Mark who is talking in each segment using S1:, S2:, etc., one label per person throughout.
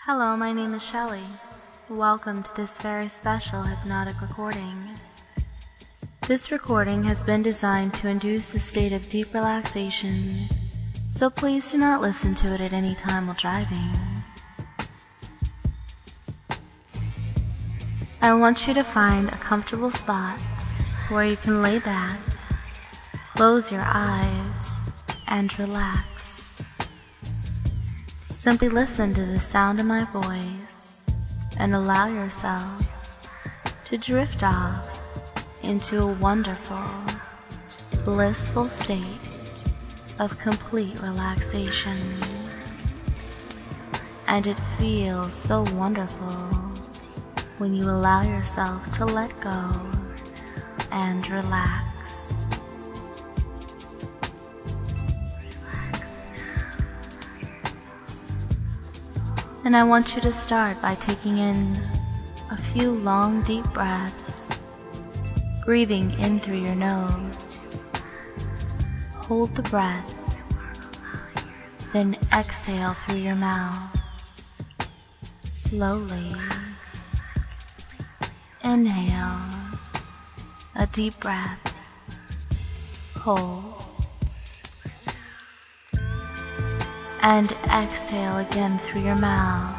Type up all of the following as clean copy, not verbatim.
S1: Hello, my name is Shelley. Welcome to this very special hypnotic recording. This recording has been designed to induce a state of deep relaxation, so please do not listen to it at any time while driving. I want you to find a comfortable spot where you can lay back, close your eyes, and relax. Simply listen to the sound of my voice and allow yourself to drift off into a wonderful, blissful state of complete relaxation. And it feels so wonderful when you allow yourself to let go and relax. And I want you to start by taking in a few long, deep breaths, breathing in through your nose. Hold the breath, then exhale through your mouth. Slowly inhale a deep breath. Hold. And exhale again through your mouth.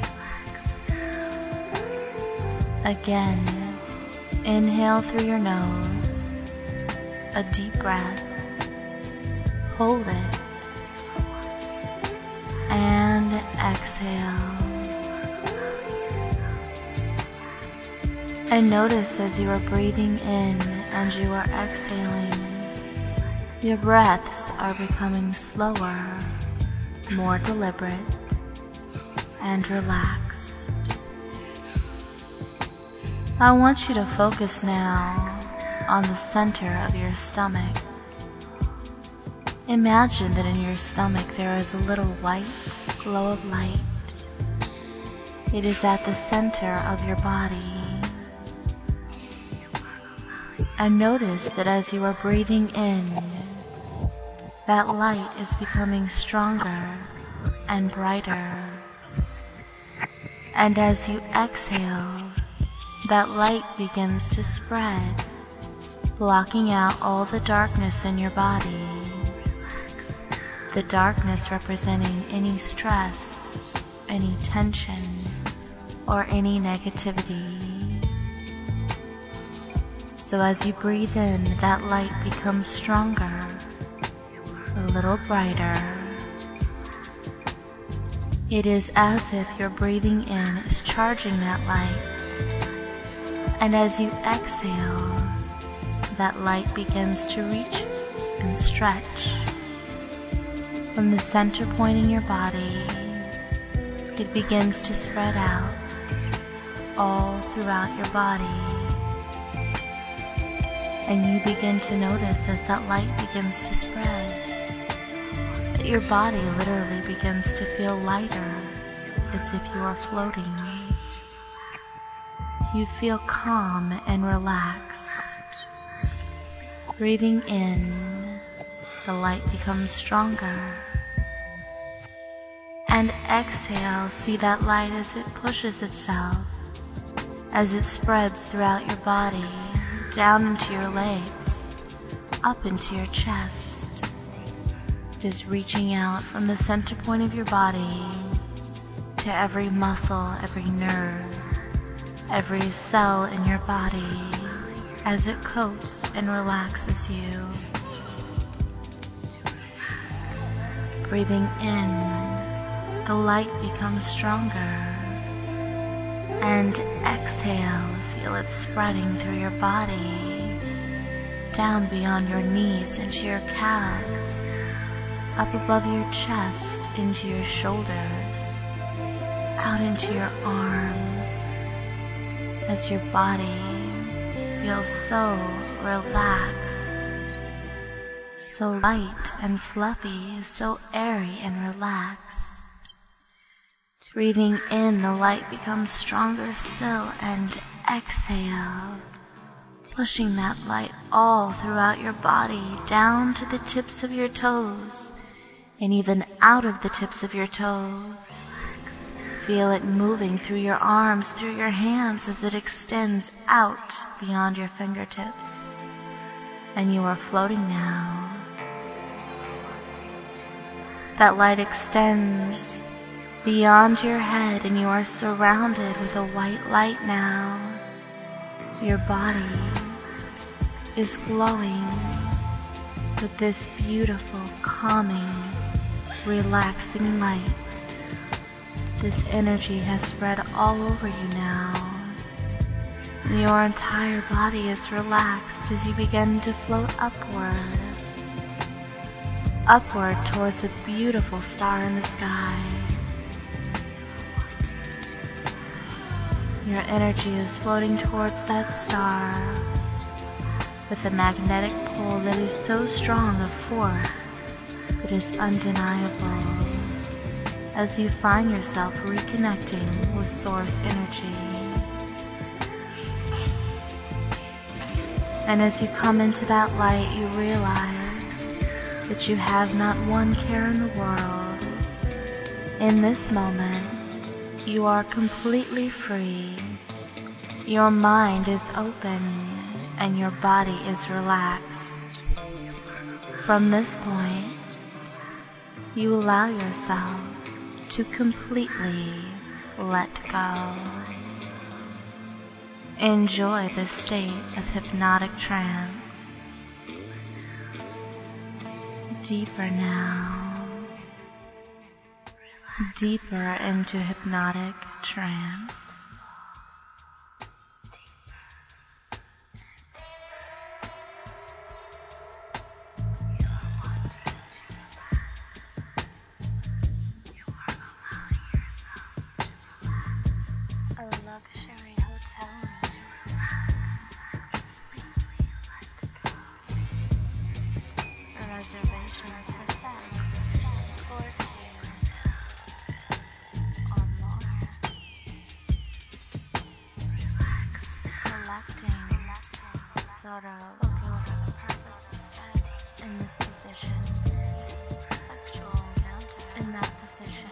S1: Again, inhale through your nose, a deep breath. Hold it. And exhale. And notice as you are breathing in and you are exhaling, your breaths are becoming slower, more deliberate, and relaxed. I want you to focus now on the center of your stomach. Imagine that in your stomach there is a little white glow of light. It is at the center of your body. And notice that as you are breathing in, that light is becoming stronger and brighter. And as you exhale, that light begins to spread, blocking out all the darkness in your body. The darkness representing any stress, any tension, or any negativity. So as you breathe in, that light becomes stronger, a little brighter. It is as if your breathing in is charging that light. And as you exhale, that light begins to reach and stretch. From the center point in your body, it begins to spread out all throughout your body. And you begin to notice as that light begins to spread, that your body literally begins to feel lighter, as if you are floating. You feel calm and relaxed. Breathing in, the light becomes stronger. And exhale, see that light as it pushes itself, as it spreads throughout your body, down into your legs, up into your chest. It is reaching out from the center point of your body to every muscle, every nerve, every cell in your body as it coats and relaxes you. Breathing in, the light becomes stronger. And exhale, feel it spreading through your body, down beyond your knees into your calves, up above your chest into your shoulders, out into your arms, as your body feels so relaxed, so light and fluffy, so airy and relaxed. Breathing in, the light becomes stronger still, and exhale, pushing that light all throughout your body, down to the tips of your toes, and even out of the tips of your toes. Feel it moving through your arms, through your hands as it extends out beyond your fingertips. And you are floating now. That light extends beyond your head and you are surrounded with a white light now. Your body is glowing with this beautiful, calming, relaxing light. This energy has spread all over you now. Your entire body is relaxed as you begin to float upward. Upward towards a beautiful star in the sky. Your energy is floating towards that star with a magnetic pull that is so strong of force it is undeniable as you find yourself reconnecting with source energy. And as you come into that light, you realize that you have not one care in the world. In this moment, you are completely free. Your mind is open and your body is relaxed. From this point, you allow yourself to completely let go. Enjoy this state of hypnotic trance. Deeper now. Deeper into hypnotic trance. A luxury hotel room to relax. Reservations for sex or two or more. Relax. Collecting photos for the purpose of sex. In this position. Sexual encounter. In that position.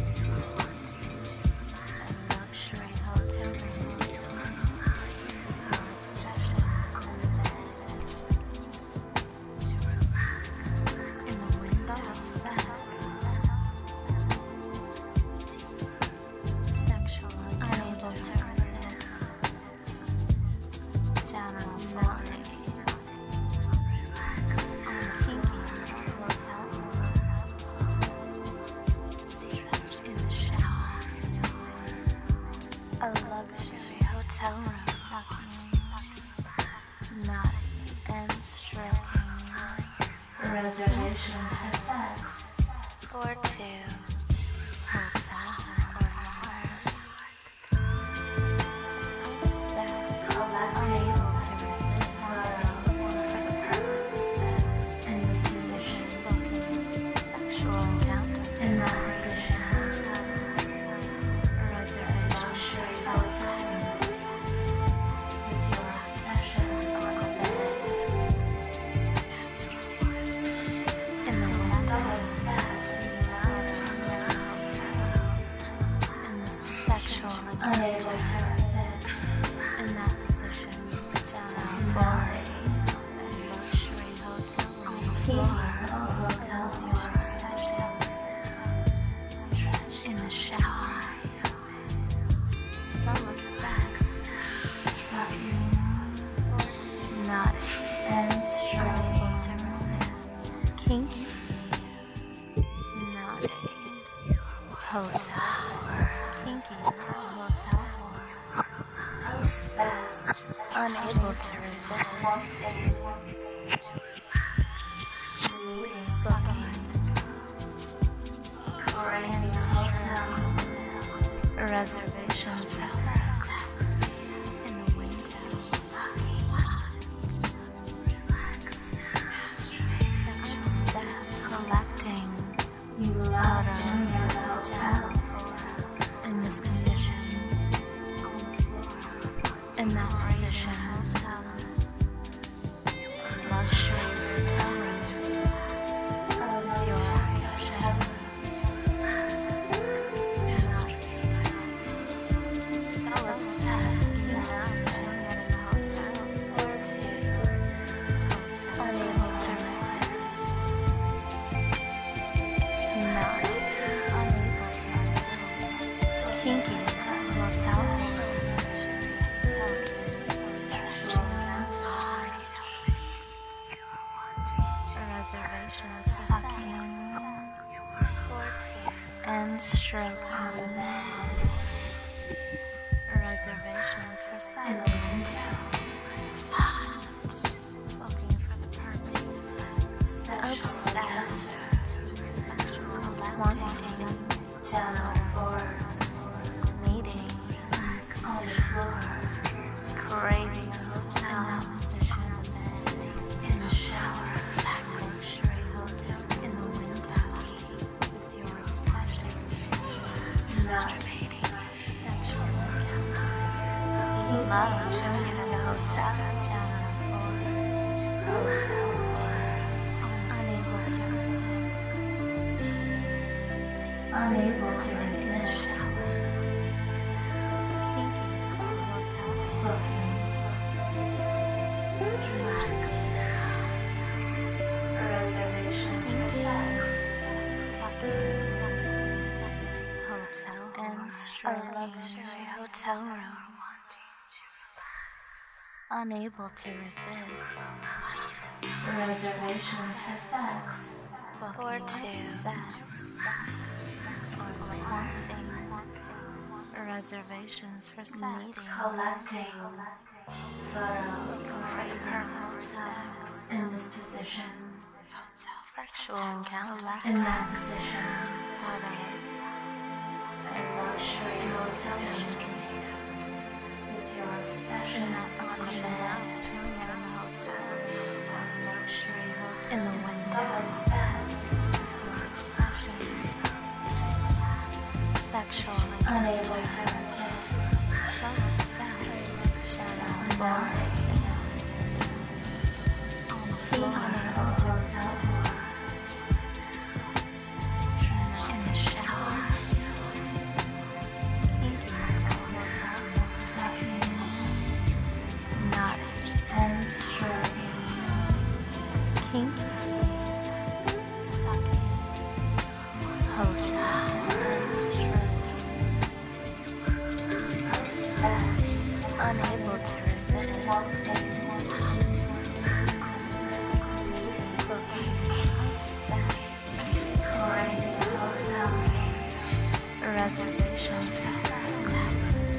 S1: A luxury hotel room. Is your obsession on the bed. To relax. In the window. Obsessed. Sexual unable to resist. Down on the floor. Relax. On a kinky hotel room. Stretch in the shower. A luxury hotel room sucking, nodding and stroking. Reservations for sex or two. Hotel or more. Obsessed, unable to resist. For the purpose of sex. In this position, sexual encounter. In that position. Reservations for sex is your obsession on the bed. In the window, obsessed. In this sexual unable to resist. In that position, down on the floor. A luxury hotel room. On the floor of hotels, your obsession. Stretch in the shower. So obsessed. Sucking. Nodding and struggling to resist. Kinky. Nodding. Hotel. Kinky. Hotel. Obsessed. Unable to resist. Sucking. Praying hotel. Reservations for sex. In the window. Relax. Obsessed. Collecting photos. In this position. In that position. Luxury hotel room is your obsession. stroke on the bed. Reservations for sex. Looking for the purpose of sex. Obsessed. Wanting. Down on floors. Needing. On the floor. Craving a hotel position in the bed. In the shower. Sex. Hotel. In the window. Is your obsession. Masturbating. Sexual encounters. Love chilling in a hotel. Down on the floors. Unable to resist. Unable to resist. Kinky hotel. Looking. Relax now. Reservations for sex. Sucking. Hotel and stroking. Luxury hotel room. Unable to resist. Reservations for sex. For two. Sex. Haunting. Reservations for sex. Collecting. Photo. Frame her sex. In this position. Sexual encounter. In that position. Photos. A luxury hotel. Is your obsession not position out chilling out in the hotel? A luxury hotel in the window. Obsessed is your obsession. Sexual unable to resist. So obsessed. On the floor. Unable to resist. In the shower. And stroking, kinky, sucking, hotel and stroking, obsessed, unable to resist, obsessed, craving hotels, reservations for sex.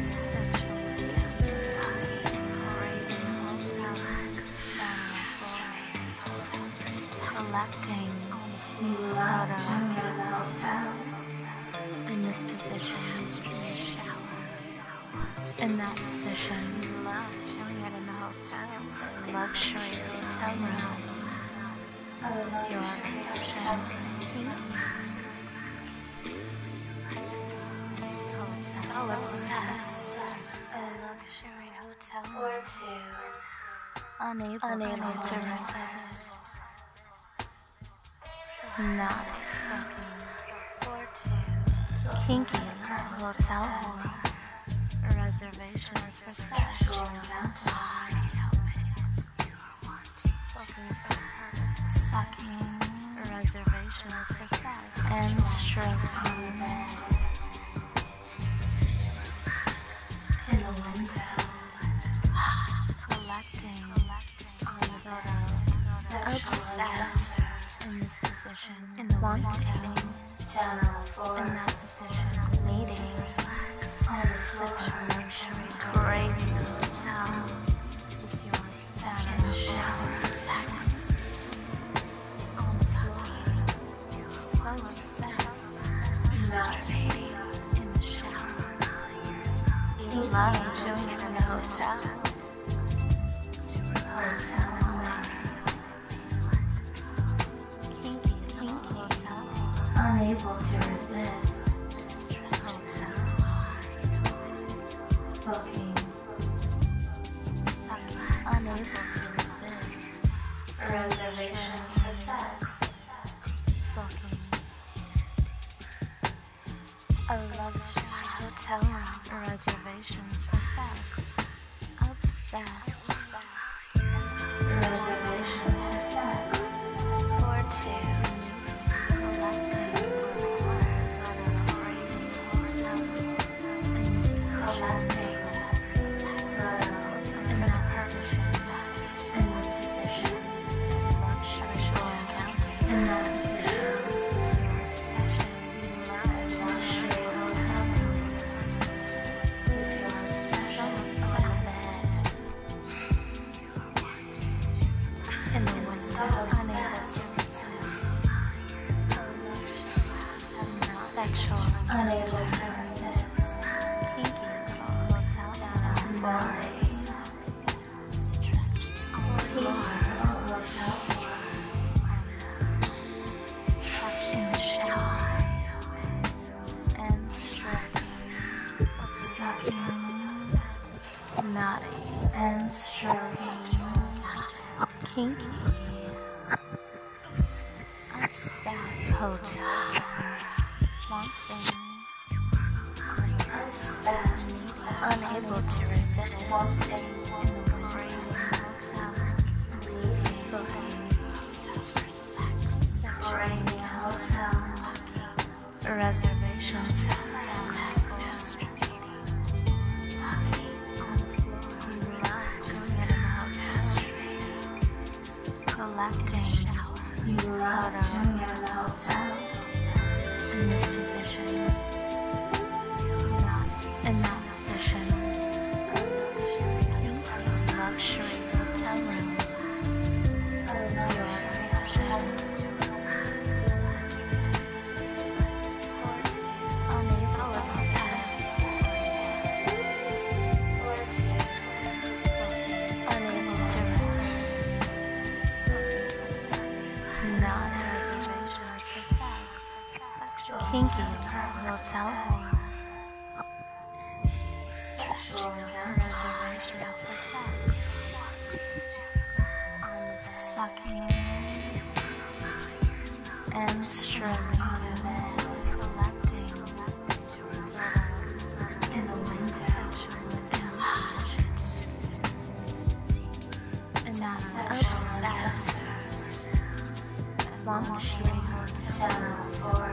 S1: Collecting photos in this position, in the shower. In that position, love chilling out in the hotel, luxury hotel room. Is your obsession? Oh, so obsessed. A luxury hotel or two, unable to resist. Not fucking for two. Kinky hotel whore. Reservations for sexual encounter. Looking for her. Sucking. Reservations for sex. And stroking. In the window. Collecting. On the photo. Obsessed. In this position, in the wanting, down on the floor, in that position, needing, on the floor, luxury, craving, hotel, is your down in the shower, sex, on the floor, so obsessed, masturbating, in the shower, love chilling in the hotel, unable to resist. Booking. Sucking. Unable to resist. Reservations for sex. Booking. A luxury hotel room. Reservations for sex. Obsessed. Reservations for sex. For two. In that position, sexual, unable to resist, kinky, down, belly, stretch, floor, such in the shower, and strokes, sucking, naughty, and stroking, kinky, obsessed, hotel, wanting, obsessed, unable to resist, wanting, in the boring hotel, hotel for sex, boring hotel, reservations for sex, collecting photos in this position, not in that position, luxury hotel room, zero reception, so obsessed, unable to resist, not reservations for sex, kinky hotel whore, stretching reservations for sex, sucking and stroking, collecting photos in a wind sexual dance position, and not obsessed, wanting hotel for